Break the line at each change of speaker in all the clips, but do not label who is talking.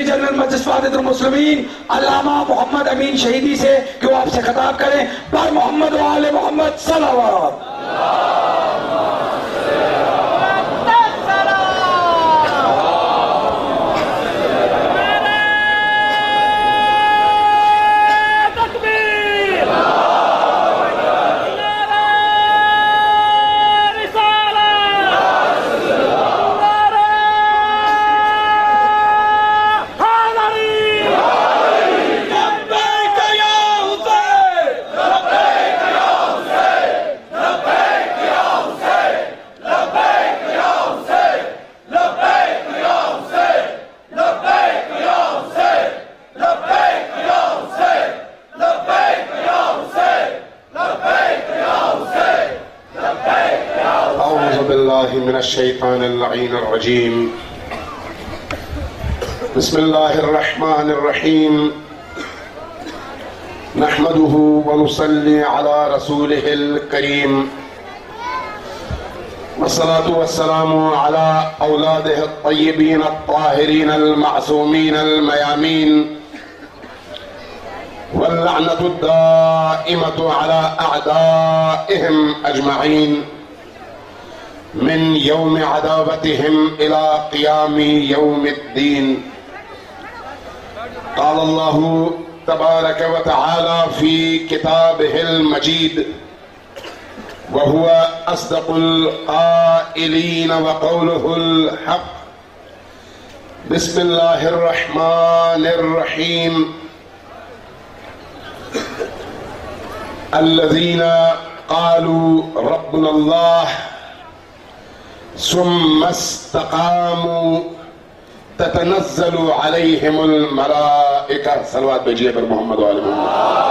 General مجلس وحدت المسلمین علامہ محمد امین شہیدی سے کہ وہ آپ سے خطاب کریں پر محمد و آل محمد صلوات.
من الشیطان اللعین الرجیم. بسم اللہ الرحمن الرحیم. نحمده ونصلی علی رسوله الکریم والصلاة والسلام علی اولاده الطیبین الطاہرین المعصومین المیامین واللعنة الدائمة على أعدائهم أجمعين من يوم عداوتهم إلى قيام يوم الدين. قال الله تبارك وتعالى في كتابه المجيد وهو أصدق القائلين وقوله الحق. بسم الله الرحمن الرحيم. الذين قالوا ربنا الله ثم استقاموا تتنزل عليهم الملائكة. صلوات بجیے پر محمد و آل محمد.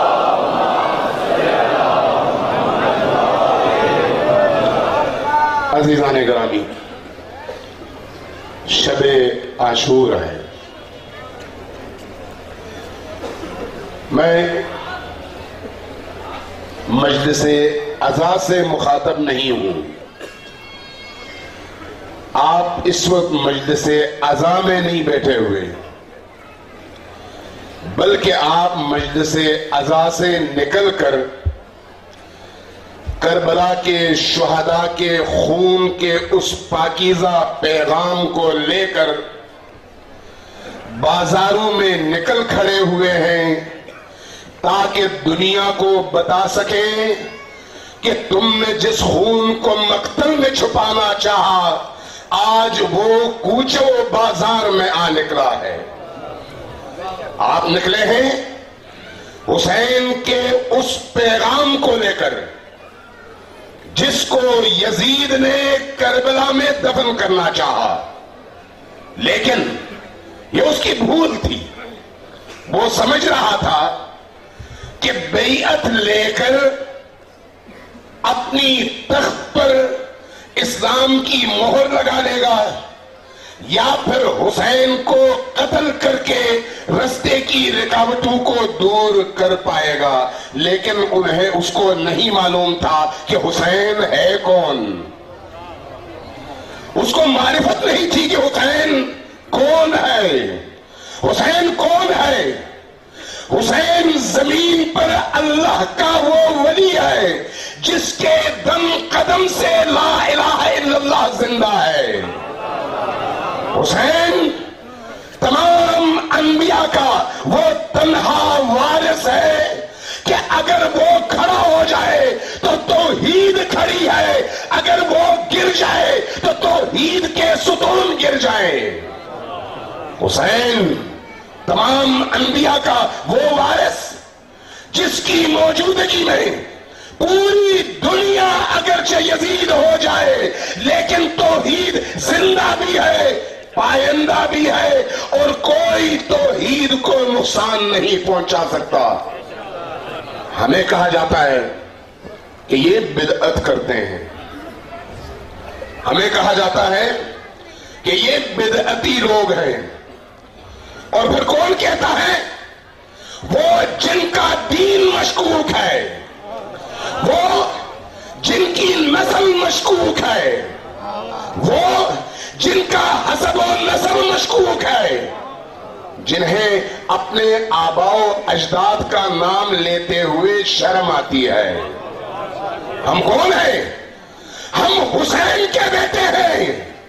عزیزان گرامی، شب عاشور ہے. میں مجلس عزا سے مخاطب نہیں ہوں. آپ اس وقت مجلس عزا میں نہیں بیٹھے ہوئے، بلکہ آپ مجلس عزا سے نکل کر کربلا کے شہداء کے خون کے اس پاکیزہ پیغام کو لے کر بازاروں میں نکل کھڑے ہوئے ہیں تاکہ دنیا کو بتا سکیں کہ تم نے جس خون کو مقتل میں چھپانا چاہا آج وہ کوچے و بازار میں آ نکلا ہے. آپ نکلے ہیں حسین کے اس پیغام کو لے کر جس کو یزید نے کربلا میں دفن کرنا چاہا، لیکن یہ اس کی بھول تھی. وہ سمجھ رہا تھا کہ بیعت لے کر اپنی تخت پر اسلام کی مہر لگا لے گا یا پھر حسین کو قتل کر کے رستے کی رکاوٹوں کو دور کر پائے گا. لیکن انہیں اس کو نہیں معلوم تھا کہ حسین ہے کون. اس کو معرفت نہیں تھی کہ حسین کون ہے. حسین کون ہے؟ حسین زمین پر اللہ کا وہ ولی ہے جس کے دم قدم سے لا الہ الا اللہ زندہ ہے. حسین تمام انبیاء کا وہ تنہا وارث ہے کہ اگر وہ کھڑا ہو جائے تو توحید کھڑی ہے، اگر وہ گر جائے تو توحید کے ستون گر جائے. حسین تمام انبیاء کا وہ وارث جس کی موجودگی میں پوری دنیا اگرچہ یزید ہو جائے لیکن توحید زندہ بھی ہے، پائندہ بھی ہے، اور کوئی توحید کو نقصان نہیں پہنچا سکتا. ہمیں کہا جاتا ہے کہ یہ بدعت کرتے ہیں، ہمیں کہا جاتا ہے کہ یہ بدعتی لوگ ہیں. اور پھر کون کہتا ہے؟ وہ جن کا دین مشکوک ہے، وہ جن کی نسل مشکوک ہے، وہ جن کا حسب و نسب مشکوک ہے، جنہیں اپنے آباء و اجداد کا نام لیتے ہوئے شرم آتی ہے۔ ہم کون ہیں؟ ہم حسین کے بیٹے ہیں،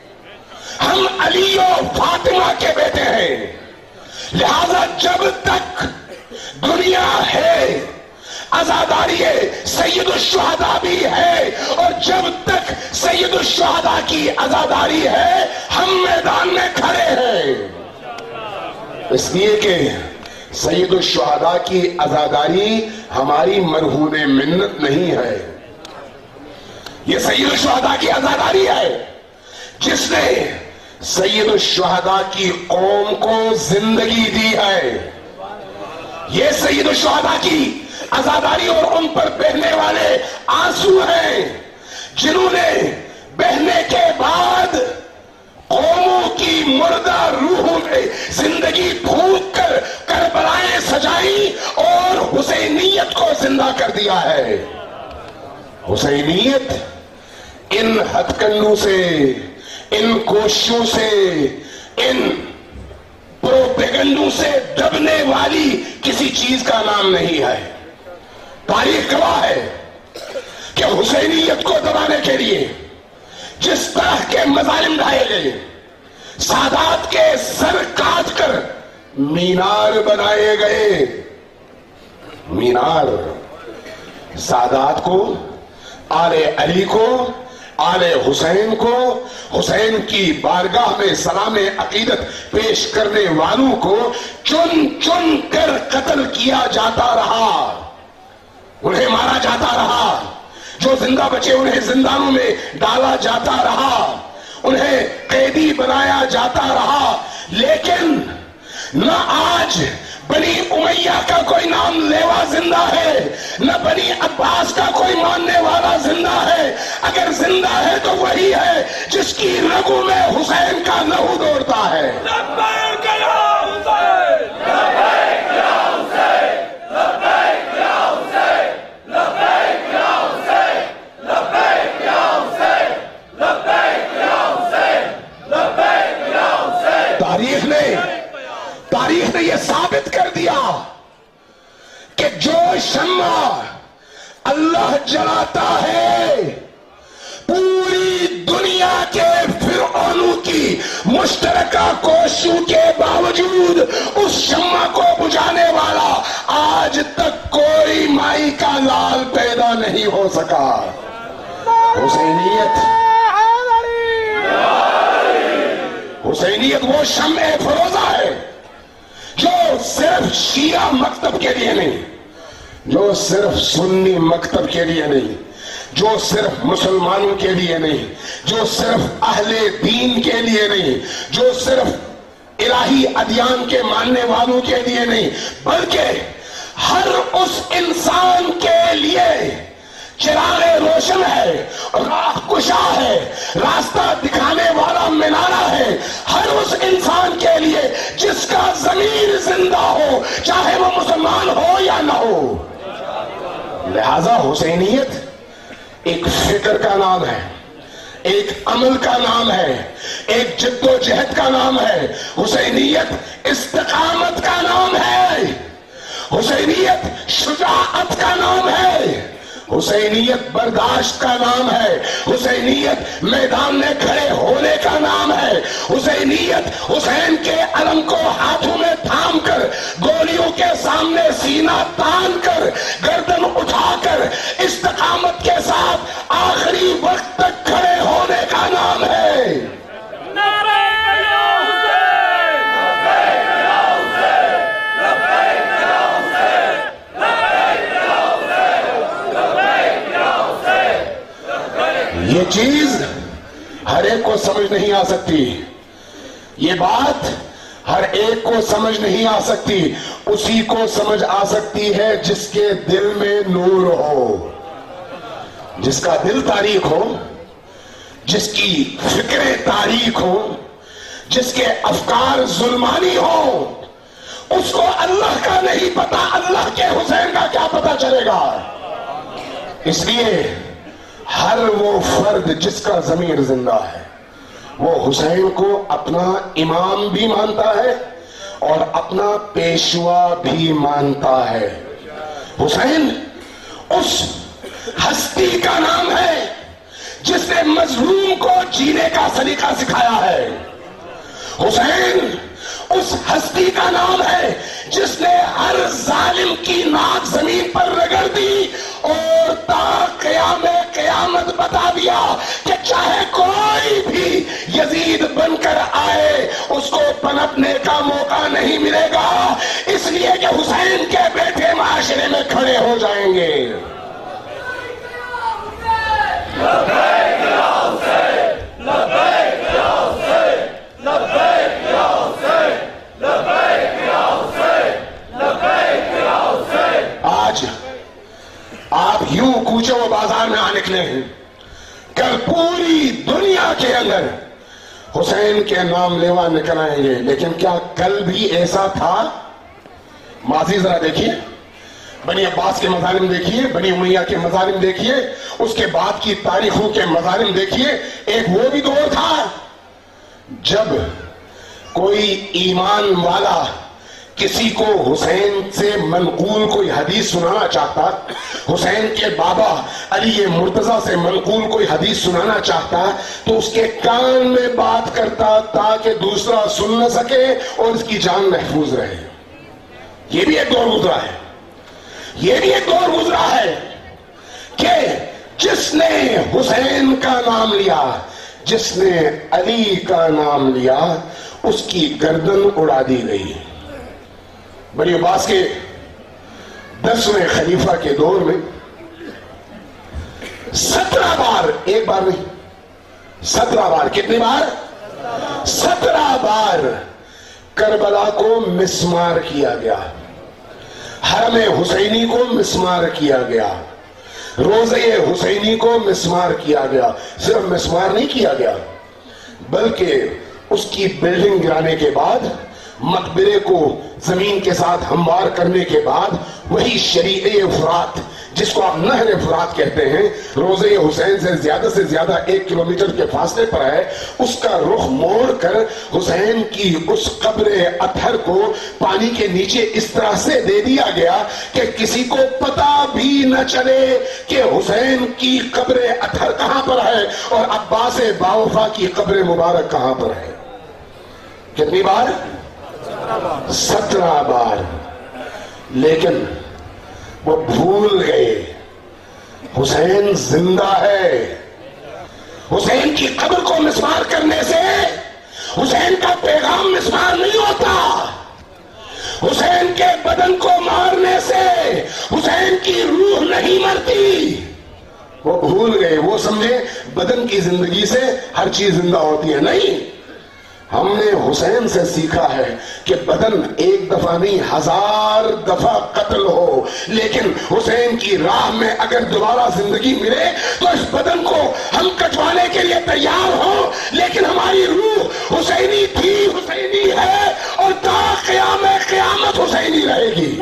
ہم علی و فاطمہ کے بیٹے ہیں، لہذا جب تک دنیا ہے عزاداری سید الشہداء بھی ہے، اور جب تک سید الشہداء کی عزاداری ہے ہم میدان میں کھڑے ہیں، اس لیے کہ سید الشہداء کی عزاداری ہماری مرہون منت نہیں ہے، یہ سید الشہداء کی عزاداری ہے جس نے سید الشہداء کی قوم کو زندگی دی ہے، یہ سید الشہداء کی عزاداری اور ان پر بہنے والے آنسو ہیں جنہوں نے بہنے کے بعد قوموں کی مردہ روحوں میں زندگی پھونک کر کربلائیں سجائی اور حسینیت کو زندہ کر دیا ہے۔ حسینیت ان ہتھ کنڈوں سے، ان کوششوں سے، ان پروپیگنڈوں سے دبنے والی کسی چیز کا نام نہیں ہے۔ تاریخ گواہ ہے کہ حسینیت کو دبانے کے لیے جس طرح کے مظالم ڈھائے گئے، سادات کے سر کاٹ کر مینار بنائے گئے، مینار سادات کو، آل علی کو، آل حسین کو، حسین کی بارگاہ میں سلام عقیدت پیش کرنے والوں کو چن چن کر قتل کیا جاتا رہا، انہیں مارا جاتا رہا، جو زندہ بچے انہیں زندانوں میں ڈالا جاتا رہا، انہیں قیدی بنایا جاتا رہا، لیکن نہ آج بنی امیہ کا کوئی نام لیوا زندہ ہے، نہ بنی عباس کا کوئی ماننے والا زندہ ہے، اگر زندہ ہے تو وہی ہے جس کی رگوں میں حسین کا لہو دوڑتا ہے۔
لبیک یا حسین، لبیک یا حسین، لبیک یا حسین، لبیک یا حسین، لبیک یا حسین، لبیک یا حسین، لبیک یا حسین۔
تاریخ نے یہ ثابت کر دیا کہ جو شمع اللہ جلاتا ہے پوری دنیا کے فرعونوں کی مشترکہ کوششوں کے باوجود اس شمع کو بجھانے والا آج تک کوئی مائی کا لال پیدا نہیں ہو سکا۔ حسینیت وہ شمع فروزہ ہے جو صرف شیعہ مکتب کے لیے نہیں، جو صرف سنی مکتب کے لیے نہیں، جو صرف مسلمانوں کے لیے نہیں، جو صرف اہل دین کے لیے نہیں، جو صرف الہی ادیان کے ماننے والوں کے لیے نہیں، بلکہ ہر اس انسان کے لیے چراغ روشن ہے، راہ کشا ہے، راستہ دکھانے والا منارہ ہے، ہر اس انسان کے لیے جس کا ضمیر زندہ ہو، چاہے وہ مسلمان ہو یا نہ ہو۔ لہذا حسینیت ایک فکر کا نام ہے، ایک عمل کا نام ہے، ایک جد و جہد کا نام ہے، حسینیت استقامت کا نام ہے، حسینیت شجاعت کا نام ہے، حسینیت برداشت کا نام ہے، حسینیت میدان میں کھڑے ہونے کا نام ہے، حسینیت حسین کے علم کو ہاتھوں میں تھام کر، گولیوں کے سامنے سینہ تان کر، گردن اٹھا کر استقامت کے ساتھ آخری وقت تک کھڑے ہونے کا نام ہے۔ یہ چیز ہر ایک کو سمجھ نہیں آ سکتی، یہ بات ہر ایک کو سمجھ نہیں آ سکتی، اسی کو سمجھ آ سکتی ہے جس کے دل میں نور ہو، جس کا دل تاریخ ہو، جس کی فکریں تاریخ ہو، جس کے افکار ظلمانی ہو، اس کو اللہ کا نہیں پتا، اللہ کے حسین کا کیا پتا چلے گا۔ اس لیے ہر وہ فرد جس کا ضمیر زندہ ہے وہ حسین کو اپنا امام بھی مانتا ہے اور اپنا پیشوا بھی مانتا ہے۔ حسین اس ہستی کا نام ہے جس نے مظلوم کو جینے کا سلیقہ سکھایا ہے۔ حسین اس ہستی کا نام ہے جس نے ہر ظالم کی ناک زمین پر رگڑ دی اور تا قیام قیامت بتا دیا کہ چاہے کوئی بھی یزید بن کر آئے اس کو پنپنے کا موقع نہیں ملے گا، اس لیے کہ حسین کے بیٹے معاشرے میں کھڑے ہو جائیں گے۔ آج آپ یوں کوچے و بازار میں آ نکلے ہیں، کل پوری دنیا کے اندر حسین کے نام لیوا نکل آئیں گے، لیکن کیا کل بھی ایسا تھا؟ ماضی ذرا دیکھیے، بنی عباس کے مظالم دیکھیے، بنی امیہ کے مظالم دیکھیے، اس کے بعد کی تاریخوں کے مظالم دیکھیے۔ ایک وہ بھی دور تھا جب کوئی ایمان والا کسی کو حسین سے منقول کوئی حدیث سنانا چاہتا، حسین کے بابا علی مرتضیٰ سے منقول کوئی حدیث سنانا چاہتا تو اس کے کان میں بات کرتا تاکہ دوسرا سن نہ سکے اور اس کی جان محفوظ رہے۔ یہ بھی ایک دور گزرا ہے، یہ بھی ایک دور گزرا ہے کہ جس نے حسین کا نام لیا، جس نے علی کا نام لیا، اس کی گردن اڑا دی گئی۔ بنی عباس کے 10ویں خلیفہ کے دور میں 17 بار، ایک بار نہیں 17 بار، کتنی بار؟ 17 بار کربلا کو مسمار کیا گیا، حرم حسینی کو مسمار کیا گیا، روضہ حسینی کو مسمار کیا گیا۔ صرف مسمار نہیں کیا گیا بلکہ اس کی بلڈنگ گرانے کے بعد، مقبرے کو زمین کے ساتھ ہموار کرنے کے بعد، وہی شریع فرات جس کو آپ نہر فرات کہتے ہیں، روضہ حسین سے زیادہ 1 کلومیٹر کے فاصلے پر ہے، اس کا رخ موڑ کر حسین کی اس قبر اطہر کو پانی کے نیچے اس طرح سے دے دیا گیا کہ کسی کو پتا بھی نہ چلے کہ حسین کی قبر اطہر کہاں پر ہے اور عباس باوفا کی قبر مبارک کہاں پر ہے۔ کتنی بار؟ 17 بار۔ لیکن وہ بھول گئے حسین زندہ ہے۔ حسین کی قبر کو مسمار کرنے سے حسین کا پیغام مسمار نہیں ہوتا، حسین کے بدن کو مارنے سے حسین کی روح نہیں مرتی۔ وہ بھول گئے، وہ سمجھے بدن کی زندگی سے ہر چیز زندہ ہوتی ہے۔ نہیں، ہم نے حسین سے سیکھا ہے کہ بدن ایک دفعہ نہیں 1000 دفعہ قتل ہو، لیکن حسین کی راہ میں اگر دوبارہ زندگی ملے تو اس بدن کو ہم کٹوانے کے لیے تیار ہوں، لیکن ہماری روح حسینی تھی، حسینی ہے اور تا قیام قیامت حسینی رہے گی۔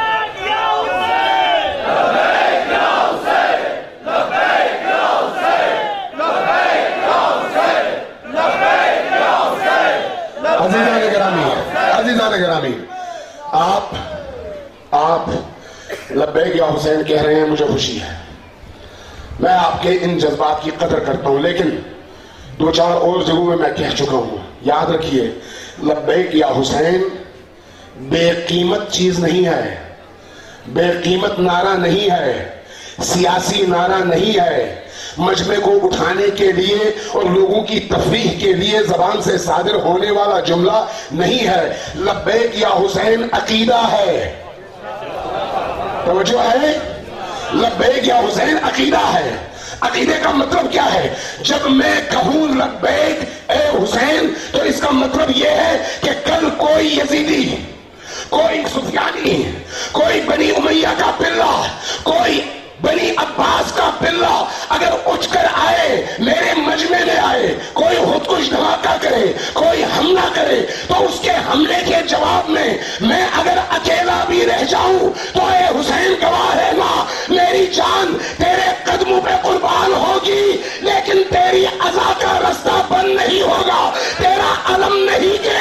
عزیزان گرامی، آپ لبیک یا حسین کہہ رہے ہیں، مجھے خوشی ہے، میں آپ کے ان جذبات کی قدر کرتا ہوں، لیکن 2-4 اور جگہوں میں میں کہہ چکا ہوں، یاد رکھیے لبیک یا حسین بے قیمت چیز نہیں ہے، بے قیمت نعرہ نہیں ہے، سیاسی نعرہ نہیں ہے، مجمع کو اٹھانے کے لیے اور لوگوں کی تفریح کے لیے زبان سے صادر ہونے والا جملہ نہیں ہے۔ لبیک یا حسین عقیدہ ہے، توجہ ہے، لبیک یا حسین عقیدہ ہے۔ عقیدے کا مطلب کیا ہے؟ جب میں کہوں لبیک اے حسین تو اس کا مطلب یہ ہے کہ کل کوئی یزیدی، کوئی سفیانی، کوئی بنی امیہ کا پلہ، کوئی بنی عباس کا پلہ اگر اٹھ کر آئے، میرے مجمع میں آئے، کوئی خودکش دھماکہ کرے، کوئی حملہ کرے، تو اس کے حملے کے جواب میں میں اگر اکیلا بھی رہ جاؤں تو اے حسین گواہ رہنا، میری جان تیرے قدموں پہ قربان ہوگی، لیکن تیری عزا کا رستہ بند نہیں ہوگا، تیرا علم نہیں گرے